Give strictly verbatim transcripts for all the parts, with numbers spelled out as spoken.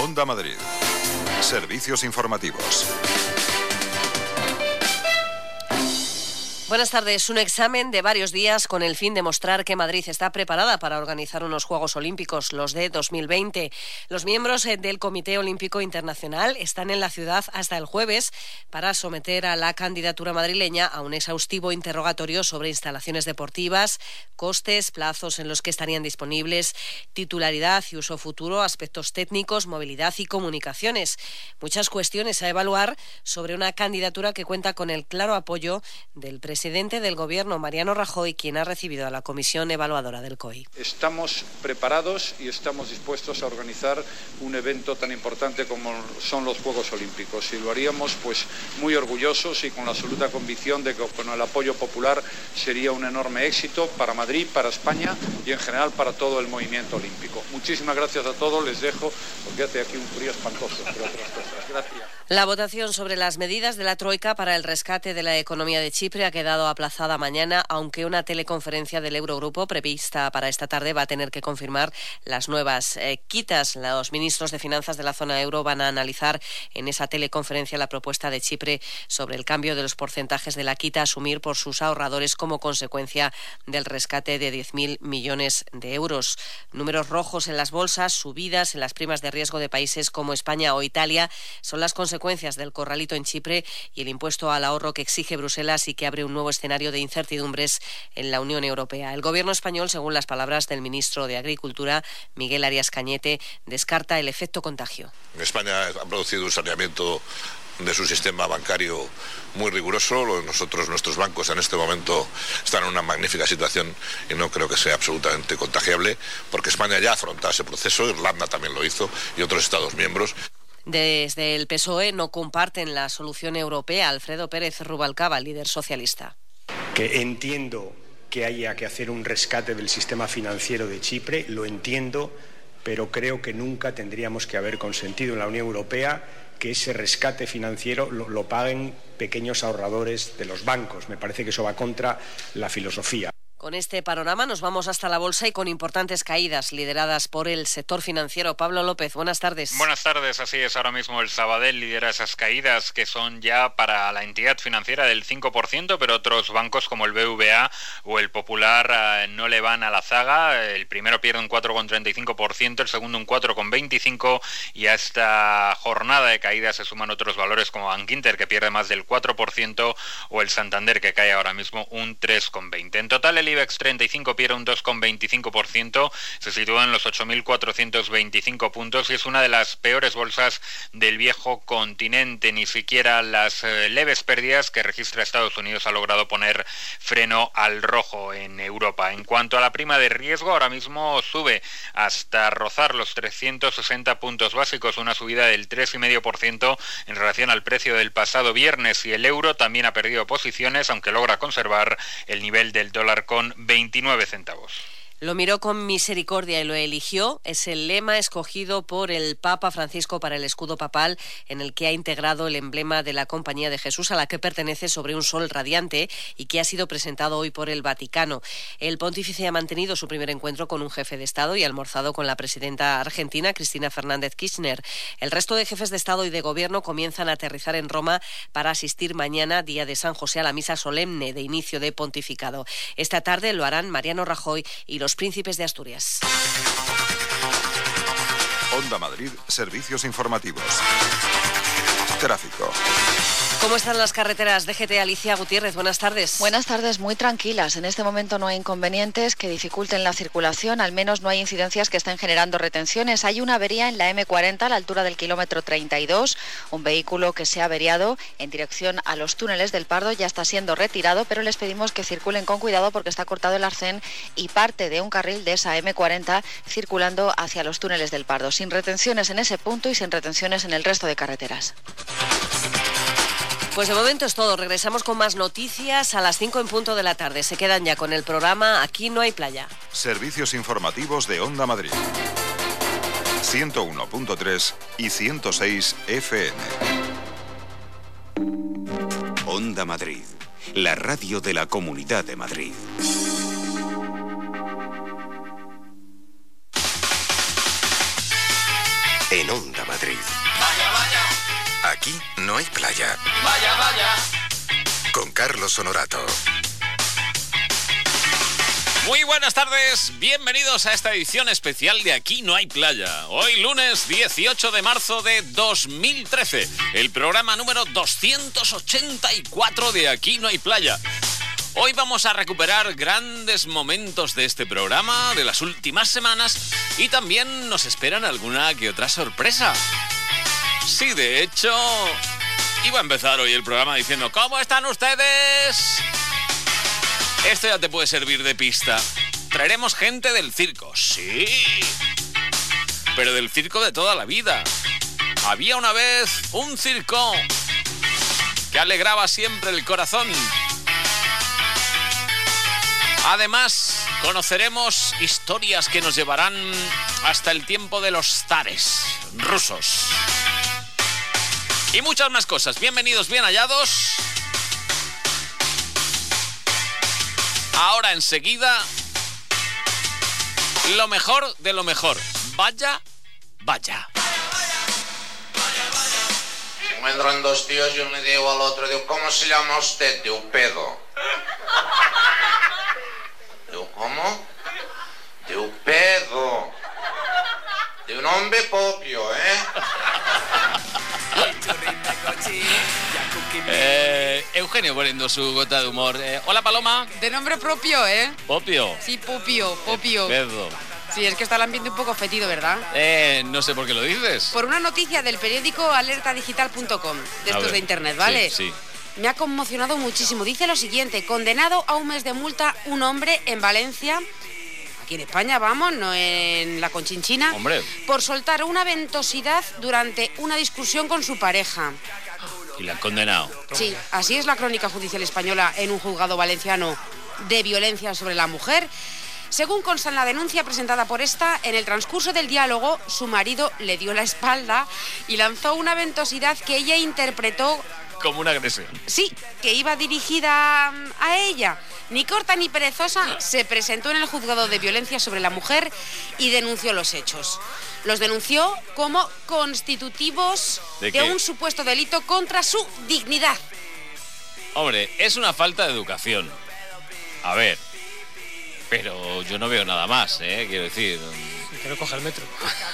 Onda Madrid. Servicios informativos. Buenas tardes. Un examen de varios días con el fin de mostrar que Madrid está preparada para organizar unos Juegos Olímpicos, los de dos mil veinte. Los miembros del Comité Olímpico Internacional están en la ciudad hasta el jueves para someter a la candidatura madrileña a un exhaustivo interrogatorio sobre instalaciones deportivas, costes, plazos en los que estarían disponibles, titularidad y uso futuro, aspectos técnicos, movilidad y comunicaciones. Muchas cuestiones a evaluar sobre una candidatura que cuenta con el claro apoyo del presidente presidente del Gobierno, Mariano Rajoy, quien ha recibido a la comisión evaluadora del C O I. Estamos preparados y estamos dispuestos a organizar un evento tan importante como son los Juegos Olímpicos, y lo haríamos pues muy orgullosos y con la absoluta convicción de que con el apoyo popular sería un enorme éxito para Madrid, para España y en general para todo el movimiento olímpico. Muchísimas gracias a todos, les dejo porque hace aquí un frío espantoso, entre otras cosas. Gracias. La votación sobre las medidas de la Troika para el rescate de la economía de Chipre ha quedado aplazada mañana, aunque una teleconferencia del Eurogrupo prevista para esta tarde va a tener que confirmar las nuevas eh, quitas. Los ministros de Finanzas de la zona euro van a analizar en esa teleconferencia la propuesta de Chipre sobre el cambio de los porcentajes de la quita a asumir por sus ahorradores como consecuencia del rescate de diez mil millones de euros. Números rojos en las bolsas, subidas en las primas de riesgo de países como España o Italia son las consecuencias del corralito en Chipre y el impuesto al ahorro que exige Bruselas y que abre un nuevo escenario de incertidumbres en la Unión Europea. El Gobierno español, según las palabras del ministro de Agricultura, Miguel Arias Cañete, descarta el efecto contagio. En España ha producido un saneamiento de su sistema bancario muy riguroso. Nosotros, nuestros bancos en este momento están en una magnífica situación y no creo que sea absolutamente contagiable, porque España ya afronta ese proceso, Irlanda también lo hizo y otros Estados miembros. Desde el P S O E no comparten la solución europea. Alfredo Pérez Rubalcaba, líder socialista. Que entiendo que haya que hacer un rescate del sistema financiero de Chipre, lo entiendo, pero creo que nunca tendríamos que haber consentido en la Unión Europea que ese rescate financiero lo, lo paguen pequeños ahorradores de los bancos. Me parece que eso va contra la filosofía. Con este panorama nos vamos hasta la bolsa y con importantes caídas lideradas por el sector financiero. Pablo López, buenas tardes. Buenas tardes, así es. Ahora mismo el Sabadell lidera esas caídas que son ya para la entidad financiera del cinco por ciento, pero otros bancos como el B V A o el Popular eh, no le van a la zaga. El primero pierde un cuatro coma treinta y cinco por ciento, el segundo un cuatro coma veinticinco por ciento, y a esta jornada de caídas se suman otros valores como Bankinter, que pierde más del cuatro por ciento, o el Santander, que cae ahora mismo un tres coma veinte por ciento. En total, el IBEX treinta y cinco pierde un dos coma veinticinco por ciento, se sitúa en los ocho mil cuatrocientos veinticinco puntos y es una de las peores bolsas del viejo continente. Ni siquiera las eh, leves pérdidas que registra Estados Unidos ha logrado poner freno al rojo en Europa. En cuanto a la prima de riesgo, ahora mismo sube hasta rozar los trescientos sesenta puntos básicos, una subida del tres coma cinco por ciento en relación al precio del pasado viernes, y el euro también ha perdido posiciones, aunque logra conservar el nivel del dólar con veintinueve centavos. Lo miró con misericordia y lo eligió. Es el lema escogido por el Papa Francisco para el escudo papal, en el que ha integrado el emblema de la Compañía de Jesús, a la que pertenece sobre un sol radiante y que ha sido presentado hoy por el Vaticano. El pontífice ha mantenido su primer encuentro con un jefe de Estado y ha almorzado con la presidenta argentina, Cristina Fernández Kirchner. El resto de jefes de Estado y de Gobierno comienzan a aterrizar en Roma para asistir mañana, día de San José, a la misa solemne de inicio de pontificado. Esta tarde lo harán Mariano Rajoy y los príncipes de Asturias. Onda Madrid, servicios informativos. Tráfico. ¿Cómo están las carreteras? D G T, Alicia Gutiérrez, buenas tardes. Buenas tardes, muy tranquilas. En este momento no hay inconvenientes que dificulten la circulación, al menos no hay incidencias que estén generando retenciones. Hay una avería en la eme cuarenta a la altura del kilómetro treinta y dos, un vehículo que se ha averiado en dirección a los túneles del Pardo ya está siendo retirado, pero les pedimos que circulen con cuidado porque está cortado el arcén y parte de un carril de esa eme cuarenta circulando hacia los túneles del Pardo, sin retenciones en ese punto y sin retenciones en el resto de carreteras. Pues de momento es todo. Regresamos con más noticias a las cinco en punto de la tarde. Se quedan ya con el programa Aquí no hay playa. Servicios informativos de Onda Madrid. ciento uno punto tres y ciento seis F M. Onda Madrid, la radio de la Comunidad de Madrid. en Onda Madrid. Vaya, vaya. Aquí no hay playa. Vaya, vaya. Con Carlos Honorato. Muy buenas tardes, bienvenidos a esta edición especial de Aquí no hay playa. Hoy lunes dieciocho de marzo de dos mil trece, el programa número doscientos ochenta y cuatro de Aquí no hay playa. Hoy vamos a recuperar grandes momentos de este programa, de las últimas semanas, y también nos esperan alguna que otra sorpresa. Sí, de hecho, iba a empezar hoy el programa diciendo ¿cómo están ustedes? Esto ya te puede servir de pista. Traeremos gente del circo, sí, pero del circo de toda la vida. Había una vez un circo que alegraba siempre el corazón. Además, conoceremos historias que nos llevarán hasta el tiempo de los zares rusos. Y muchas más cosas. Bienvenidos, bien hallados. Ahora enseguida, lo mejor de lo mejor. Vaya, vaya. Se encuentran dos tíos y uno le digo al otro, digo, ¿cómo se llama usted? Digo, Pedo. Digo, ¿cómo? Digo, Pedo. Digo, un hombre propio, ¿eh? Eh, Eugenio poniendo su gota de humor. Eh, hola, Paloma. De nombre propio, ¿eh? Popio. Sí, Popio, Popio. Pedo. Sí, es que está el ambiente un poco fetido, ¿verdad? Eh, no sé por qué lo dices. Por una noticia del periódico alerta digital punto com, de estos de internet, ¿vale? Sí, sí. Me ha conmocionado muchísimo. Dice lo siguiente: condenado a un mes de multa un hombre en Valencia, aquí en España, vamos, no en la Conchinchina, Hombre. por soltar una ventosidad durante una discusión con su pareja. Y la han condenado. Sí, así es la crónica judicial española en un juzgado valenciano de violencia sobre la mujer. Según consta en la denuncia presentada por esta, en el transcurso del diálogo, su marido le dio la espalda y lanzó una ventosidad que ella interpretó como una agresión. Sí, que iba dirigida a ella. Ni corta ni perezosa, se presentó en el juzgado de violencia sobre la mujer y denunció los hechos. Los denunció como constitutivos ¿De, de un supuesto delito contra su dignidad. Hombre, es una falta de educación. A ver, pero yo no veo nada más, ¿eh? Quiero decir... Que no coja el metro.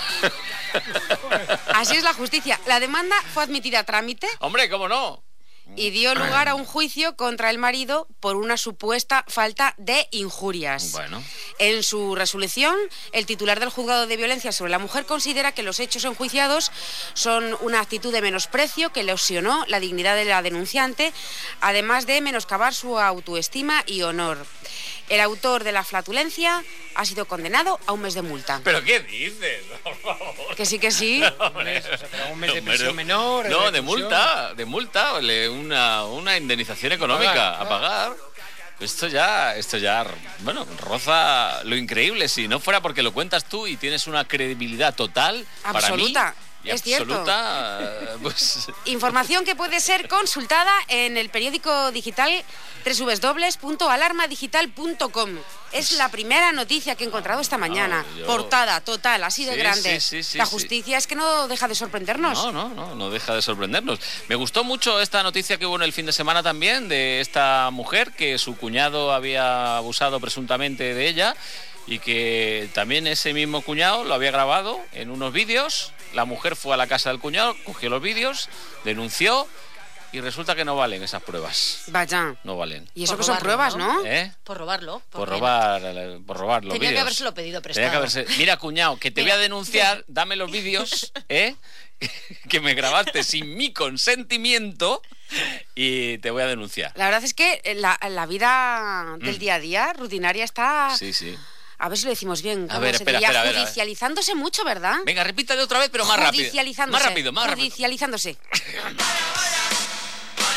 Así es la justicia. La demanda fue admitida a trámite. Hombre, ¿cómo no? Y dio lugar a un juicio contra el marido por una supuesta falta de injurias. Bueno. En su resolución, el titular del juzgado de violencia sobre la mujer considera que los hechos enjuiciados son una actitud de menosprecio que lesionó la dignidad de la denunciante, además de menoscabar su autoestima y honor. El autor de la flatulencia ha sido condenado a un mes de multa. ¿Pero qué dices? Por favor. Que sí, que sí. Un mes, o sea, un mes de prisión menor. No, de multa, de multa, una, una indemnización económica a pagar. Esto ya, esto ya, bueno, roza lo increíble. Si no fuera porque lo cuentas tú y tienes una credibilidad total, absoluta. Para mí, es absoluta, cierto. Pues... Información que puede ser consultada en el periódico digital doble u doble u doble u punto alarma digital punto com. Es la primera noticia que he encontrado esta mañana. No, yo... Portada, total, así de sí, grande. Sí, sí, sí, la sí. justicia es que no deja de sorprendernos. No, no, no, no deja de sorprendernos. Me gustó mucho esta noticia que hubo en el fin de semana también de esta mujer que su cuñado había abusado presuntamente de ella y que también ese mismo cuñado lo había grabado en unos vídeos. La mujer fue a la casa del cuñado, cogió los vídeos, denunció y resulta que no valen esas pruebas. Vaya. No valen. Y eso que son pruebas, ¿no? ¿Eh? Por robarlo. Por robar, por robar los vídeos. Tenía que habérselo pedido prestado. Tenía que haberse... Mira, cuñado, que te Mira. voy a denunciar, dame los vídeos, ¿eh? que me grabaste sin mi consentimiento y te voy a denunciar. La verdad es que la, la vida del Mm. día a día, rutinaria, está... Sí, sí. A ver si lo decimos bien. A ¿Cómo ver, se espera, diría? espera, a ver, a ver. Judicializándose mucho, ¿verdad? Venga, repítale otra vez, pero más rápido. Judicializándose. Más rápido, más rápido. Judicializándose.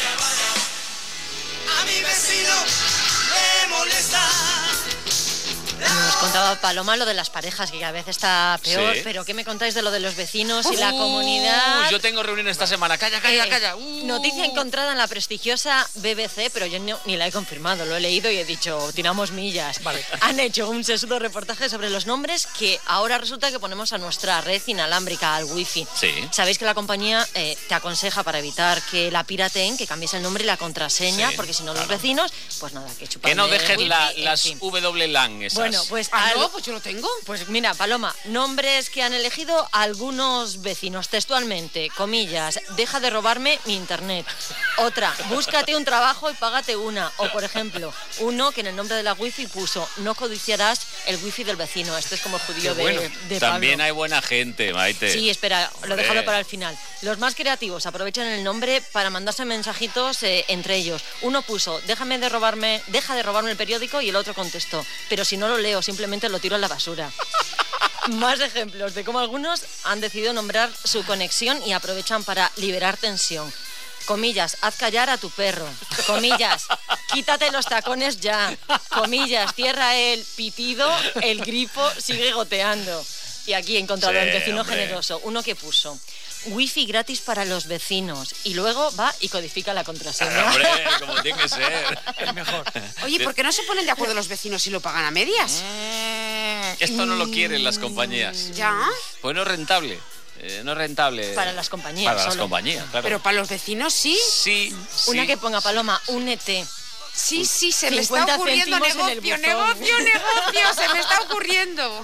A mi vecino le molesta Nos contaba Paloma lo de las parejas, que a veces está peor, Sí. pero ¿qué me contáis de lo de los vecinos y Uf, la comunidad? Yo tengo reunión esta semana. Calla, calla, Eh, calla. Uh. Noticia encontrada en la prestigiosa B B C, pero yo no- ni la he confirmado, lo he leído y he dicho, tiramos millas. Vale. Han hecho un sesudo reportaje sobre los nombres que ahora resulta que ponemos a nuestra red inalámbrica, al wifi. Sí. Sabéis que la compañía eh, te aconseja, para evitar que la pirateen, que cambies el nombre y la contraseña, Sí, porque si no los claro. vecinos, pues nada, que chupan Que no de dejes wifi, la- en las fin. W LAN esas. Bueno, pues Ah, no, algo- pues yo lo tengo. Pues mira, Paloma, nombres que han elegido algunos vecinos textualmente, comillas, deja de robarme mi internet. Otra, búscate un trabajo y págate una. O, por ejemplo, uno que en el nombre de la wifi puso, no codiciarás el wifi del vecino. Este es como el judío de, Bueno, de también Pablo. hay buena gente, Maite. Sí, espera, lo he Hombre. dejado para el final. Los más creativos aprovechan el nombre para mandarse mensajitos eh, entre ellos. Uno puso, déjame de robarme, deja de robarme el periódico, y el otro contestó, pero si no lo leo, simplemente lo tiro a la basura. Más ejemplos de cómo algunos han decidido nombrar su conexión y aprovechan para liberar tensión. Comillas, haz callar a tu perro. Comillas, quítate los tacones ya. Comillas, cierra el pitido, el grifo sigue goteando. Y aquí he encontrado Sí, el vecino hombre. generoso, uno que puso wifi gratis para los vecinos, y luego va y codifica la contraseña. Hombre, como tiene que ser. Es mejor. Oye, ¿por qué no se ponen de acuerdo los vecinos si lo pagan a medias? Esto no lo quieren las compañías. Ya, Pues no es rentable. Eh, no es rentable. Para las compañías Para las solo. compañías, claro. pero para los vecinos sí. Sí, Una sí. que ponga, Paloma, únete. Sí, sí, se me está cincuenta ocurriendo céntimos en el negocio, buzón. negocio, negocio, se me está ocurriendo.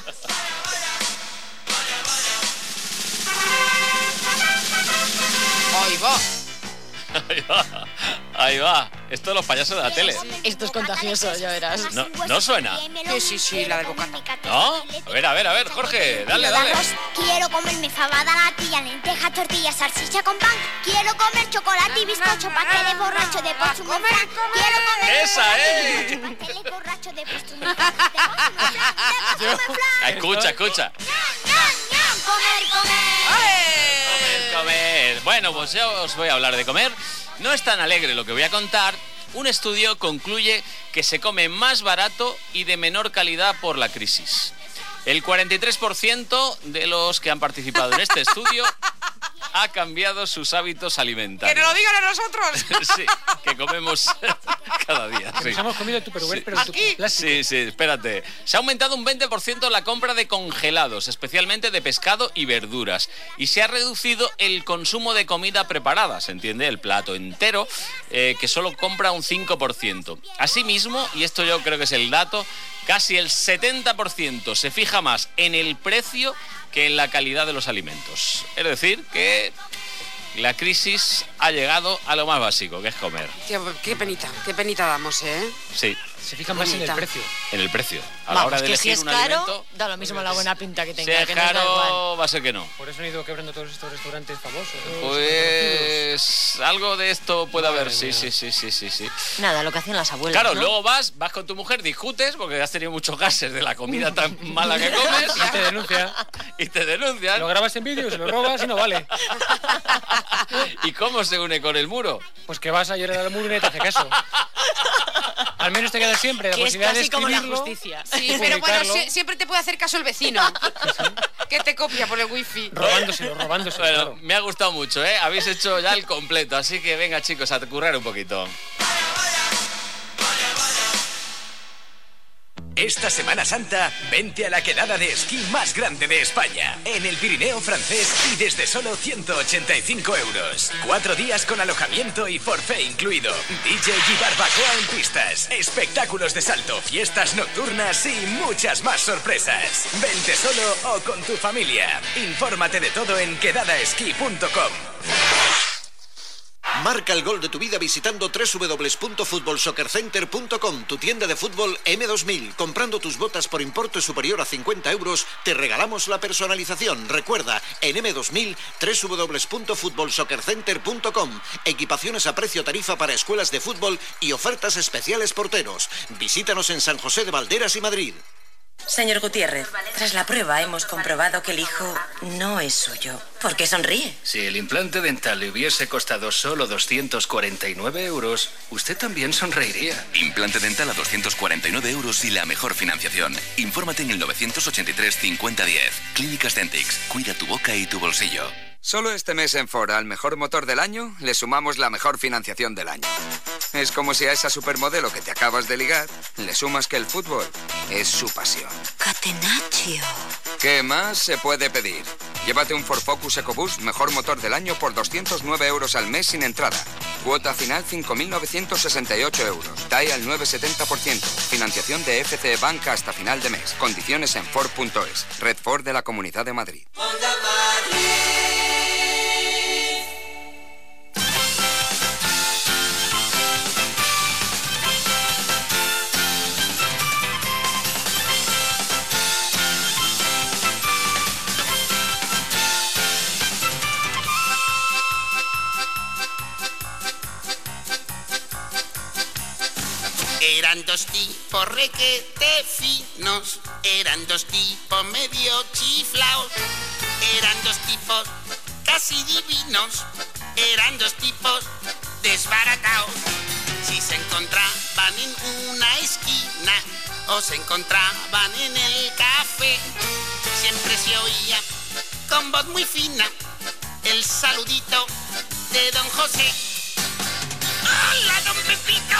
Ahí va. Ahí va. Ahí va. Esto es los payasos de la tele. Esto es contagioso, ya verás. No, ¿no suena? Sí, sí, sí, la del bocata. ¿No? A ver, a ver, a ver, Jorge, dale, dale. Quiero comerme fabada, natilla, lenteja, tortilla, salchicha con pan. Quiero comer chocolate y bizcocho, pasteles borracho de postre un flan. Quiero comer ¡Esa, eh! pasteles borracho de postre un flan. De postre un flan. Escucha, escucha. Comer, comer. Comer, comer. Bueno, pues yo os voy a hablar de comer. No es tan alegre lo que voy a contar. Un estudio concluye que se come más barato y de menor calidad por la crisis. El cuarenta y tres por ciento de los que han participado en este estudio ha cambiado sus hábitos ¡Que alimentarios. nos lo digan a nosotros! Sí, que comemos cada día. Que Sí. nos hemos comido tupperware, Sí. pero tu- plástico. Sí, sí, espérate. Se ha aumentado un veinte por ciento la compra de congelados, especialmente de pescado y verduras. Y se ha reducido el consumo de comida preparada, ¿se entiende? El plato entero, eh, que solo compra un cinco por ciento. Asimismo, y esto yo creo que es el dato, casi el setenta por ciento se fija más en el precio que en la calidad de los alimentos. Es decir, que la crisis ha llegado a lo más básico, que es comer. Tío, qué penita, qué penita damos, ¿eh? Sí, Se fijan más en el Bonita. precio. en el precio. A la Vamos, hora de que si elegir es un caro, alimento, da lo mismo la buena pinta que si tenga, es que nos da igual. caro, va a ser que no. Por eso han ido quebrando todos estos restaurantes famosos. Pues algo de esto puede Madre haber, sí, mía. sí, sí, sí, sí, sí. Nada, lo que hacían las abuelas, Claro, ¿no? luego vas, vas con tu mujer, discutes porque has tenido muchos gases de la comida tan mala que comes Y te denuncia. y te denuncian. Lo grabas en vídeo, se lo robas y no vale. ¿Y cómo se une con el muro? Pues que vas a llorar al muro y no te hace caso. Al menos te queda siempre la Que es posibilidad de casi como la escribirlo. justicia. Sí, y pero bueno, publicarlo, sie- siempre te puede hacer caso el vecino. Que te copia por el wifi. robándoselo, robándoselo. Bueno, claro. me ha gustado mucho, ¿eh? Habéis hecho ya el completo, así que venga, chicos, a currar un poquito. Esta Semana Santa, vente a la quedada de esquí más grande de España, en el Pirineo francés y desde solo ciento ochenta y cinco euros. Cuatro días con alojamiento y forfait incluido. D J y barbacoa en pistas, espectáculos de salto, fiestas nocturnas y muchas más sorpresas. Vente solo o con tu familia. Infórmate de todo en quedada esquí punto com. Marca el gol de tu vida visitando doble u doble u doble u punto fútbol soccer center punto com, tu tienda de fútbol M dos mil. Comprando tus botas por importe superior a cincuenta euros, te regalamos la personalización. Recuerda, en M dos mil, doble u doble u doble u punto fútbol soccer center punto com. Equipaciones a precio tarifa para escuelas de fútbol y ofertas especiales porteros. Visítanos en San José de Valderas y Madrid. Señor Gutiérrez, tras la prueba hemos comprobado que el hijo no es suyo. ¿Por qué sonríe? Si el implante dental le hubiese costado solo doscientos cuarenta y nueve euros, usted también sonreiría. Implante dental a doscientos cuarenta y nueve euros y la mejor financiación. Infórmate en el novecientos ochenta y tres cincuenta diez. Clínicas Dentix. Cuida tu boca y tu bolsillo. Solo este mes en Ford al mejor motor del año le sumamos la mejor financiación del año. Es como si a esa supermodelo que te acabas de ligar le sumas que el fútbol es su pasión. Catenaccio. ¿Qué más se puede pedir? Llévate un Ford Focus EcoBoost mejor motor del año por doscientos nueve euros al mes sin entrada. Cuota final cinco mil novecientos sesenta y ocho euros. T A E al nueve coma setenta por ciento. Financiación de F C E Banca hasta final de mes. Condiciones en Ford punto es. Red Ford de la Comunidad de Madrid. Eran dos tipos requete finos, eran dos tipos medio chiflaos, eran dos tipos casi divinos, eran dos tipos desbarataos. Si se encontraban en una esquina o se encontraban en el café, siempre se oía con voz muy fina el saludito de don José. ¡Hola, don Pepito!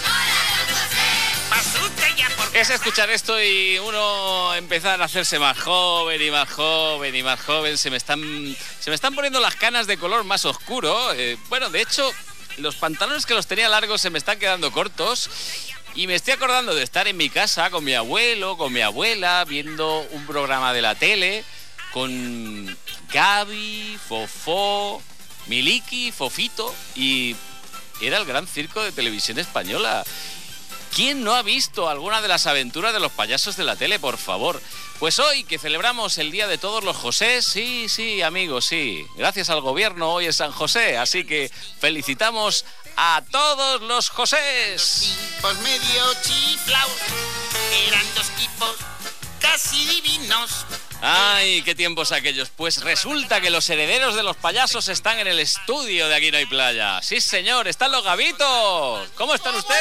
Es escuchar esto y uno empezar a hacerse más joven y más joven y más joven. Se me están, se me están poniendo las canas de color más oscuro. Eh, bueno, de hecho, los pantalones que los tenía largos se me están quedando cortos. Y me estoy acordando de estar en mi casa con mi abuelo, con mi abuela, viendo un programa de la tele con Gaby, Fofó, Miliki, Fofito, y era el gran circo de televisión española. ¿Quién no ha visto alguna de las aventuras de los payasos de la tele, por favor? Pues hoy, que celebramos el Día de Todos los Josés, sí, sí, amigos, sí. Gracias al gobierno, hoy es San José, así que felicitamos a todos los Josés. Tipos medio chiflaos, eran dos tipos casi divinos. Ay, qué tiempos aquellos. Pues resulta que los herederos de los payasos están en el estudio de Aquí No Hay Playa. Sí, señor, están los gavitos. ¿Cómo están ustedes?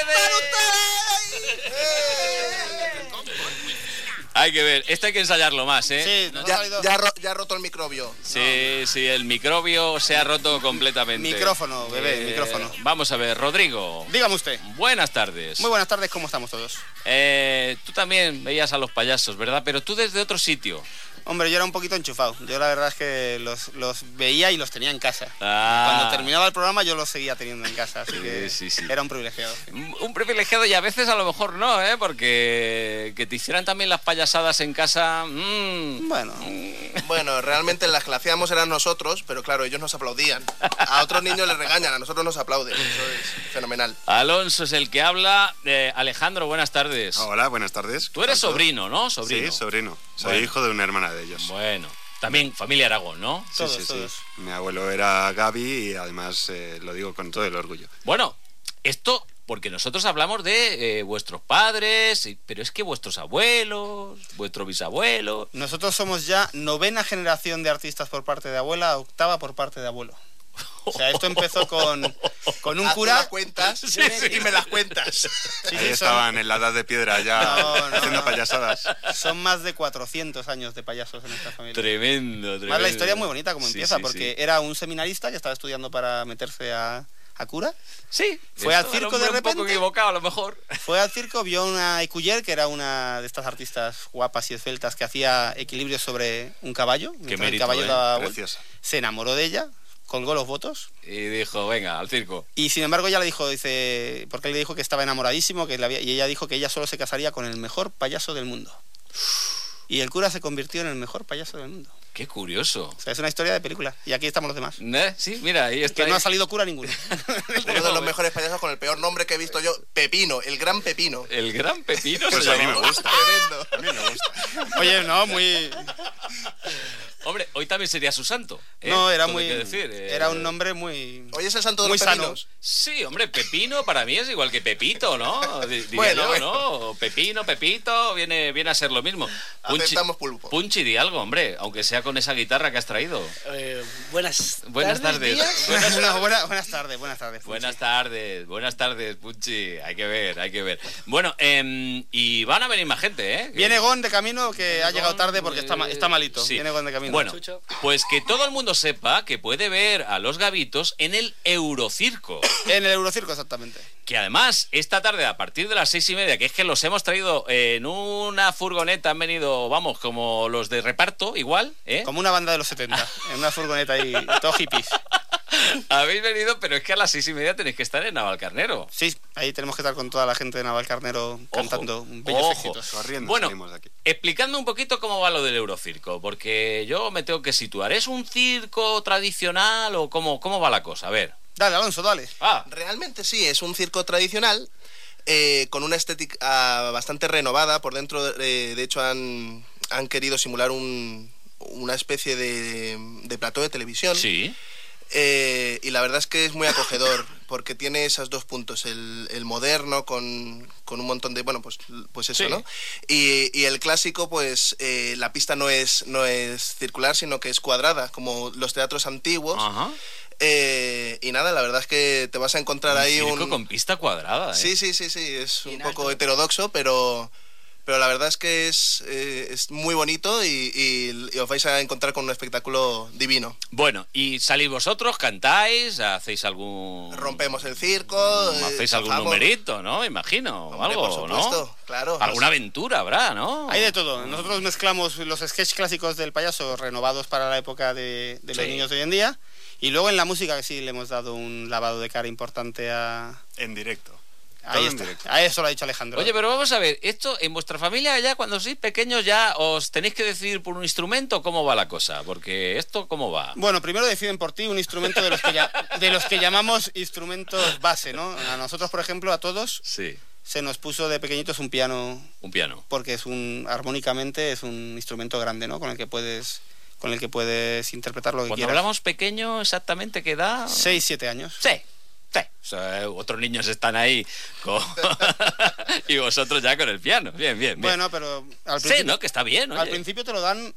Hay que ver, esto hay que ensayarlo más, ¿eh? Sí, ya, ya, ha ro ya ha roto el microbio. Sí, no. sí, el microbio se ha roto completamente. Micrófono, bebé, eh, micrófono. Vamos a ver, Rodrigo. Dígame usted. Buenas tardes. Muy buenas tardes, ¿cómo estamos todos? Eh, tú también veías a los payasos, ¿verdad? Pero tú desde otro sitio. Hombre, yo era un poquito enchufado. Yo la verdad es que los, los veía y los tenía en casa. Ah. Cuando terminaba el programa yo los seguía teniendo en casa, así sí, que sí, sí. era un privilegiado. Un, un privilegiado y a veces a lo mejor no, ¿eh? Porque que te hicieran también las payasadas en casa... Mmm. Bueno. Bueno, realmente las que las hacíamos eran nosotros, pero claro, ellos nos aplaudían. A otros niños les regañan, a nosotros nos aplauden. Eso es fenomenal. Alonso es el que habla. Eh, Alejandro, buenas tardes. Hola, buenas tardes. Tú eres sobrino, ¿no? Sobrino. Sí, sobrino. Soy bueno. hijo de una hermana de ellos. Bueno, también familia Aragón, ¿no? Sí, todos, sí, todos. sí. Mi abuelo era Gaby y además eh, lo digo con todo el orgullo. Bueno, esto porque nosotros hablamos de eh, vuestros padres, pero es que vuestros abuelos, vuestro bisabuelo... Nosotros somos ya novena generación de artistas por parte de abuela, octava por parte de abuelo. O sea, esto empezó con, con un cura... Las cuentas sí, sí. y me las cuentas. Sí, Ahí sí, estaban son... en la edad de piedra ya no, no, haciendo no. payasadas. Son más de cuatrocientos años de payasos en esta familia. Tremendo, tremendo. Más la historia es muy bonita como sí, empieza, sí, porque sí. era un seminarista que estaba estudiando para meterse a, a cura. Sí. Fue al circo de repente. Un poco equivocado a lo mejor. Fue al circo, vio una Écuyère, que era una de estas artistas guapas y esbeltas que hacía equilibrio sobre un caballo. Qué mérito, el caballo ¿eh? daba Preciosa. Se enamoró de ella, colgó los votos. Y dijo, venga, al circo. Y sin embargo ella le dijo, dice, porque él le dijo que estaba enamoradísimo, que le había, y ella dijo que ella solo se casaría con el mejor payaso del mundo. Y el cura se convirtió en el mejor payaso del mundo. Qué curioso. O sea, es una historia de película. Y aquí estamos los demás. ¿Eh? Sí, mira, ahí está. Que ahí. no ha salido cura ninguno. Uno de los mejores payasos con el peor nombre que he visto yo, Pepino, el gran Pepino. El gran Pepino. Pues se a mí me llama. gusta. Tremendo. A mí me gusta. Oye, no, muy... Hombre, hoy también sería su santo. ¿eh? No, era Todo muy... hay que decir, eh... Era un nombre muy... Hoy es el santo de muy los pepinos. sano. Sí, hombre, pepino para mí es igual que Pepito, ¿no? D- diría Bueno, yo, bueno. ¿no? Pepino, Pepito, viene, viene a ser lo mismo. Aceptamos pulpo. Punchi, di algo, hombre, aunque sea con esa guitarra que has traído. Eh, buenas Buenas tardes. Buenas, no, buena- buenas tardes, buenas tardes. Punchi. Buenas tardes, buenas tardes, Punchi. Hay que ver, hay que ver. Bueno, em, y van a venir más gente, ¿eh? Viene Gon de camino, que ha llegado tarde porque está, ma- está malito. Sí. Viene Gon de camino. Bueno, pues que todo el mundo sepa que puede ver a los gavitos en el Eurocirco. En el Eurocirco, exactamente. Que además, esta tarde, a partir de las seis y media, que es que los hemos traído en una furgoneta, han venido, vamos, como los de reparto, igual, ¿eh? Como una banda de los setenta, en una furgoneta ahí, todo hippies. Habéis venido, pero es que a las seis y media tenéis que estar en Navalcarnero. Sí, ahí tenemos que estar con toda la gente de Navalcarnero cantando bellos ojo. éxitos. Corriendo Bueno, salimos de aquí. explicadme un poquito cómo va lo del Eurocirco, porque yo me tengo que situar. ¿Es un circo tradicional o cómo, cómo va la cosa? A ver. Dale, Alonso, dale. Ah, Realmente sí, es un circo tradicional eh, con una estética bastante renovada. Por dentro, eh, de hecho, han, han querido simular un, una especie de, de plató de televisión. sí. Eh, y la verdad es que es muy acogedor porque tiene esos dos puntos, el, el moderno con, con un montón de, bueno, pues, pues eso, Sí. ¿no? Y, y el clásico, pues eh, la pista no es, no es circular, sino que es cuadrada, como los teatros antiguos. Ajá. Eh, y nada, la verdad es que te vas a encontrar Un ahí circo un... con pista cuadrada, ¿eh? Sí, sí, sí, sí, es un poco heterodoxo, pero... Pero la verdad es que es, eh, es muy bonito y, y- y os vais a encontrar con un espectáculo divino. Bueno, y salís vosotros, cantáis, hacéis algún... Rompemos el circo, eh, Hacéis algún tocamos. numerito, ¿no? Imagino, Hombre, algo, por supuesto, ¿no? claro. Alguna aventura habrá, ¿no? Hay de todo. Nosotros mezclamos los sketches clásicos del payaso renovados para la época de, de los Sí. niños de hoy en día. Y luego en la música, que sí le hemos dado un lavado de cara importante a... En directo. Ahí Todo en está. directo. A eso lo ha dicho Alejandro. Oye, pero vamos a ver, esto en vuestra familia ya cuando sois pequeños ya os tenéis que decidir por un instrumento, ¿cómo va la cosa? Porque esto, ¿cómo va? Bueno, primero deciden por ti un instrumento de los que, ya, de los que llamamos instrumentos base, ¿no? A nosotros, por ejemplo, a todos Sí, se nos puso de pequeñitos un piano, un piano. porque es un armónicamente es un instrumento grande, ¿no? Con el que puedes con el que puedes interpretar lo que Cuando quieras. hablamos pequeño, exactamente, ¿qué edad? Seis, siete años. Sí, sí. O sea, otros niños están ahí con... y vosotros ya con el piano. Bien, bien, bien. Bueno, pero al Sí, principio, ¿no? Que está bien, oye. al principio te lo dan,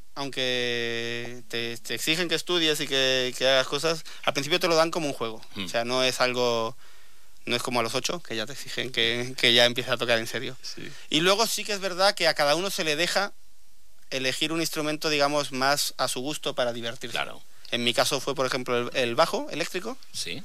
aunque te, te exigen que estudies y que, que hagas cosas, al principio te lo dan como un juego. Mm. O sea, no es algo... No es como a los ocho, que ya te exigen que, que ya empieces a tocar en serio. Sí. Y luego sí que es verdad que a cada uno se le deja elegir un instrumento, digamos, más a su gusto para divertirse. Claro. En mi caso fue, por ejemplo, el, el bajo eléctrico. Sí.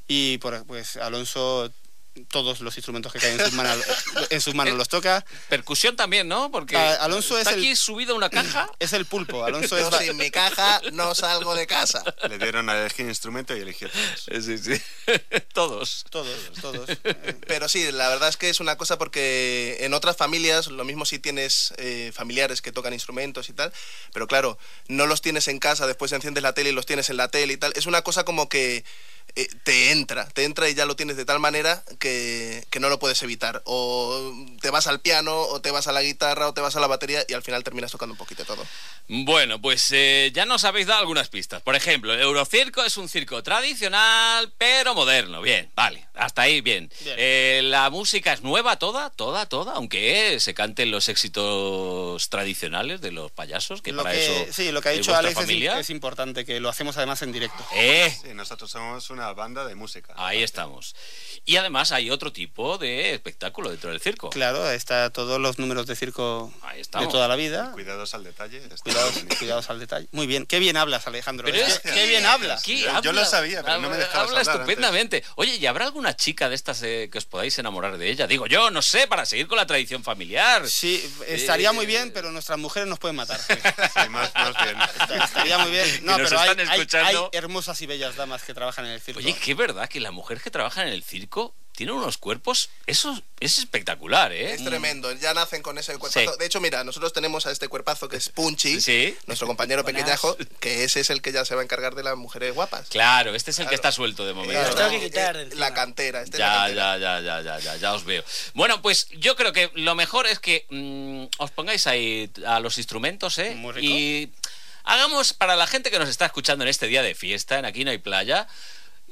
Y por, pues Alonso todos los instrumentos que caen en sus manos, en sus manos los toca. Percusión también, ¿no? Porque A- Alonso está es el- aquí subido una caja. Es el pulpo. Alonso es... Yo sin mi caja no salgo de casa. Le dieron a elegir instrumento y eligió todos. Sí, sí. Todos. Todos, todos. Pero sí, la verdad es que es una cosa porque en otras familias, lo mismo si tienes eh, familiares que tocan instrumentos y tal, pero claro, no los tienes en casa, después enciendes la tele y los tienes en la tele y tal. Es una cosa como que eh, te entra, te entra y ya lo tienes de tal manera que, que no lo puedes evitar. O te vas al piano, o te vas a la guitarra, o te vas a la batería y al final terminas tocando un poquito de todo. Bueno, pues eh, ya nos habéis dado algunas pistas. Por ejemplo, el Eurocirco es un circo tradicional, pero moderno. Bien, vale, hasta ahí bien. Bien. Eh, la música es nueva, toda, toda, toda, aunque eh, se canten los éxitos tradicionales de los payasos, que Lo para que, eso... sí, lo que ha ¿es dicho vuestra Alex es, familia? es importante, que lo hacemos además en directo. Eh, Sí, nosotros somos una banda de música. ahí estamos. Y además hay otro tipo de espectáculo dentro del circo. Claro, está todos los números de circo Ahí de estamos. toda la vida. Cuidados al detalle. está Cuidados, bonito. cuidados al detalle. Muy bien, qué bien hablas, Alejandro. Pero ¿eh? es qué, que- qué bien hablas. ¿Qué Yo- yo lo sabía, pero no me dejabas Habla hablar estupendamente. Oye, ¿y habrá alguna chica de estas eh, que os podáis enamorar de ella? Digo yo, no sé, para seguir con la tradición familiar. Sí, estaría Eh, muy bien, pero nuestras mujeres nos pueden matar. Sí, más, más bien. Estaría muy bien. No, Que nos pero hay, están hay- escuchando. hay hermosas y bellas damas que trabajan en el circo. Oye, que es verdad que las mujeres que trabajan en el circo tienen unos cuerpos, eso es espectacular, ¿eh? Es tremendo, ya nacen con ese cuerpazo. Sí. De hecho, mira, nosotros tenemos a este cuerpazo que es Punchy, Sí. nuestro compañero pequeñajo, que ese es el que ya se va a encargar de las mujeres guapas. Claro, este es el que Claro. está suelto de momento. Claro, tengo que quitar eh, de encima. la cantera, este es la Ya, cantera. ya, ya, ya, ya, ya, ya os veo. Bueno, pues yo creo que lo mejor es que mm, os pongáis ahí a los instrumentos, ¿eh? Muy rico. Y hagamos para la gente que nos está escuchando en este día de fiesta, en Aquí No Hay Playa,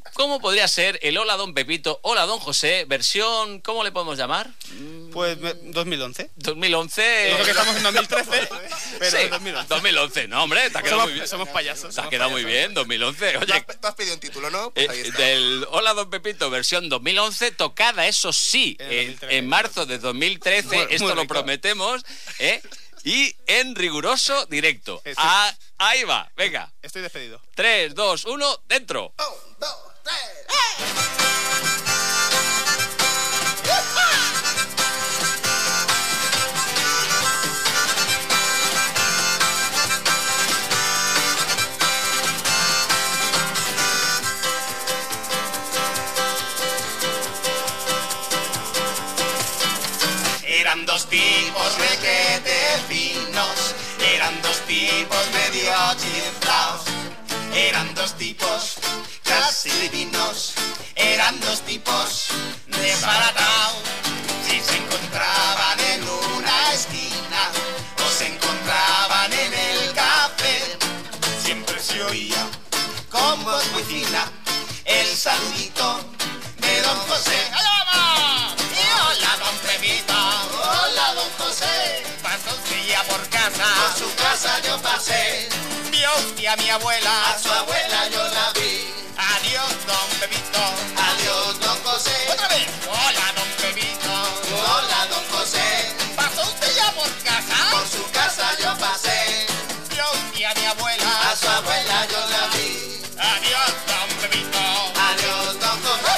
¿Cómo podría ser el Hola Don Pepito, Hola Don José, versión, ¿cómo le podemos llamar? Pues dos mil once. dos mil once... Creo que estamos en dos mil trece, pero sí, dos mil once. dos mil once, no, hombre, te ha quedado somos, muy bien. Somos payasos. Te ha quedado muy bien, dos mil once. Oye, ¿Tú has, tú has pedido un título, ¿no? Pues ahí eh, está. del Hola Don Pepito, versión dos mil once, tocada, eso sí, en, en marzo de dos mil trece, Muy- esto muy lo rico. prometemos, ¿eh? Y en riguroso directo. Estoy- Ah, ahí va, venga. Estoy despedido. tres, dos, uno, dentro. Eran dos tipos requete finos, eran dos tipos medio chiflaos, eran dos tipos casi divinos, eran dos tipos desbaratados. Si se encontraban en una esquina o se encontraban en el café, siempre se oía con voz muy fina el saludito de don José. ¡Allá vamos! Y hola, don Pepito. Hola, don José. Pasó un día por casa. Por su casa yo pasé. Vio usted a mi abuela. A su abuela yo la vi. Adiós, don Pepito. Adiós, don José. Otra vez. Hola, don Pepito. Hola, don José. Pasó usted ya por casa. Por su casa yo pasé. Vio usted a mi abuela. A su abuela yo la vi. Adiós, don Pepito. Adiós, don José.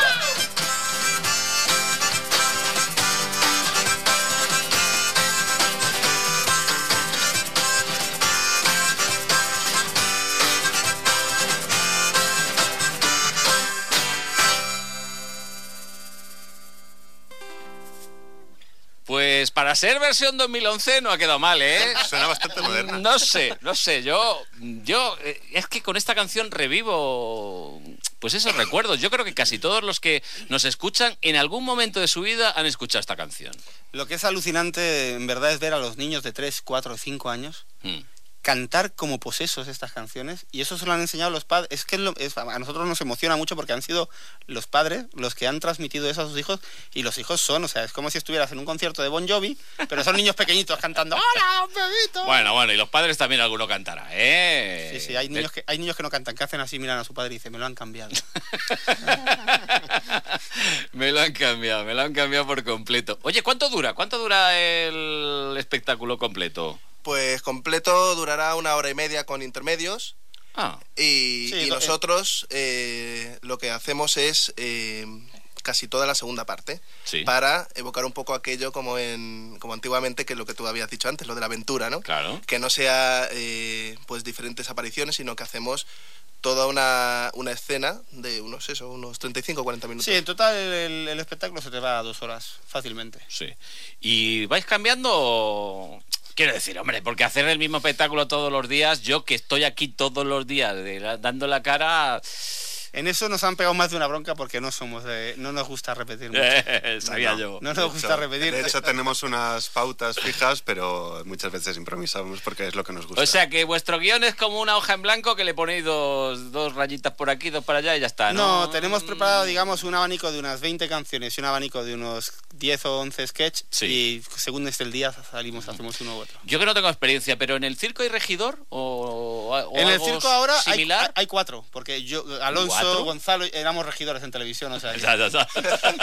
Pues para ser versión dos mil once no ha quedado mal, ¿eh? Suena bastante moderna. No sé, no sé, yo, yo eh, es que con esta canción revivo pues esos recuerdos. Yo creo que casi todos los que nos escuchan en algún momento de su vida han escuchado esta canción. Lo que es alucinante, en verdad, es ver a los niños de tres, cuatro, cinco años Mm. cantar como posesos estas canciones, y eso se lo han enseñado los padres. Es que es lo- es- a nosotros nos emociona mucho porque han sido los padres los que han transmitido eso a sus hijos, y los hijos son, o sea, es como si estuvieras en un concierto de Bon Jovi, pero son niños pequeñitos cantando ¡Hola, bebito! Bueno, bueno, y los padres también alguno cantará, ¿eh? Sí, sí, hay niños, que, hay niños que no cantan, que hacen así, miran a su padre y dicen, me lo han cambiado. Me lo han cambiado, me lo han cambiado por completo. Oye, ¿cuánto dura? ¿Cuánto dura el espectáculo completo? Pues completo durará una hora y media con intermedios. Ah. Y, Sí, y lo- nosotros eh, lo que hacemos es eh, casi toda la segunda parte, Sí. para evocar un poco aquello como en como antiguamente, que es lo que tú habías dicho antes, lo de la aventura, ¿no? Claro. Que no sea eh, pues diferentes apariciones, sino que hacemos toda una, una escena de unos eso, unos treinta y cinco o cuarenta minutos. Sí, en total el, el espectáculo se te va a dos horas, fácilmente. Sí. ¿Y vais cambiando? Quiero decir, hombre, porque hacer el mismo espectáculo todos los días, yo que estoy aquí todos los días de la- dando la cara... En eso nos han pegado más de una bronca porque no somos de, no nos gusta repetir mucho. Sabía no, yo. No De nos gusta hecho- repetir. De hecho, tenemos unas pautas fijas, pero muchas veces improvisamos porque es lo que nos gusta. O sea que vuestro guión es como una hoja en blanco que le ponéis dos, dos rayitas por aquí, dos para allá y ya está, ¿no? No, tenemos preparado, digamos, un abanico de unas veinte canciones y un abanico de unos diez o once sketches, Sí. y según esté el día salimos, hacemos uno u otro. Yo que no tengo experiencia, pero ¿en el circo hay regidor? ¿O, o En el algo circo ahora hay, similar? hay- hay cuatro, porque yo, Alonso, ¿Cuatro? Gonzalo, éramos regidores en televisión, o sea... que- Ya, ya, ya.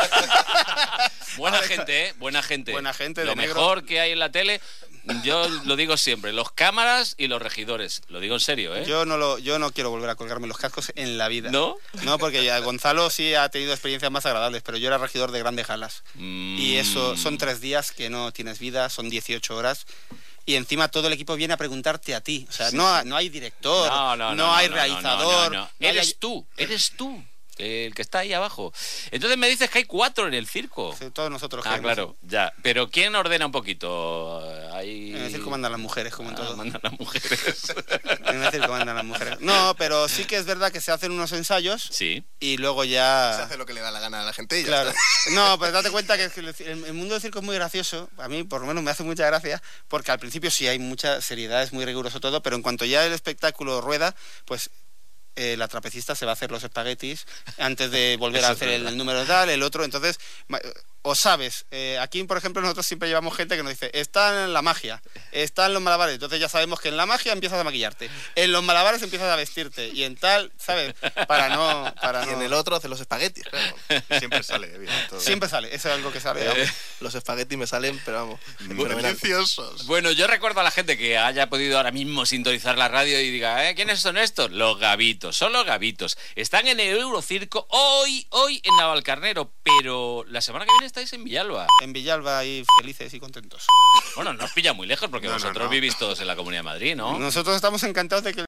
Buena gente, ¿eh? Buena gente. Buena gente, Lo de negro. mejor que hay en la tele, yo lo digo siempre, los cámaras y los regidores. Lo digo en serio, ¿eh? Yo no lo, yo no quiero volver a colgarme los cascos en la vida. ¿No? No, porque ya Gonzalo sí ha tenido experiencias más agradables, pero yo era regidor de Grandes Galas. Y eso son tres días que no tienes vida, son dieciocho horas. Y encima todo el equipo viene a preguntarte a ti. O sea, no, no hay director, No, no, no, hay no, no, realizador. no, no, no. no hay- Eres tú, eres tú, el que está ahí abajo. Entonces me dices que hay cuatro en el circo. Sí, todos nosotros Ah, queremos. claro, ya. Pero ¿quién ordena un poquito? Hay... En el circo mandan las mujeres, como en Ah, todo. mandan las mujeres. En el circo mandan las mujeres. No, pero sí que es verdad que se hacen unos ensayos Sí. y luego ya... Se hace lo que le da la gana a la gente y ya Claro. está. No, pero date cuenta que es que el, el mundo del circo es muy gracioso. A mí, por lo menos, me hace mucha gracia, porque al principio sí hay mucha seriedad, es muy riguroso todo, pero en cuanto ya el espectáculo rueda, pues eh, la trapecista se va a hacer los espaguetis antes de volver a hacer el, el número tal, el otro, entonces... O sabes, eh, aquí por ejemplo nosotros siempre llevamos gente que nos dice, está en la magia, está en los malabares, entonces ya sabemos que en la magia empiezas a maquillarte, en los malabares empiezas a vestirte y en tal, ¿sabes? Para no... Para y no... en el otro hace los espaguetis, claro. Siempre sale bien. Todo. Siempre sale, eso es algo que sale. Eh, los espaguetis me salen, pero vamos, deliciosos. Bueno, yo recuerdo a la gente que haya podido ahora mismo sintonizar la radio y diga, ¿eh? ¿Quiénes son estos? Los gavitos, son los gavitos. Están en el Eurocirco hoy, hoy en Navalcarnero, pero la semana que viene estáis en Villalba. En Villalba y felices y contentos. Bueno, no os pilla muy lejos porque No, no, vosotros no. vivís todos en la Comunidad de Madrid, ¿no? Nosotros estamos encantados de que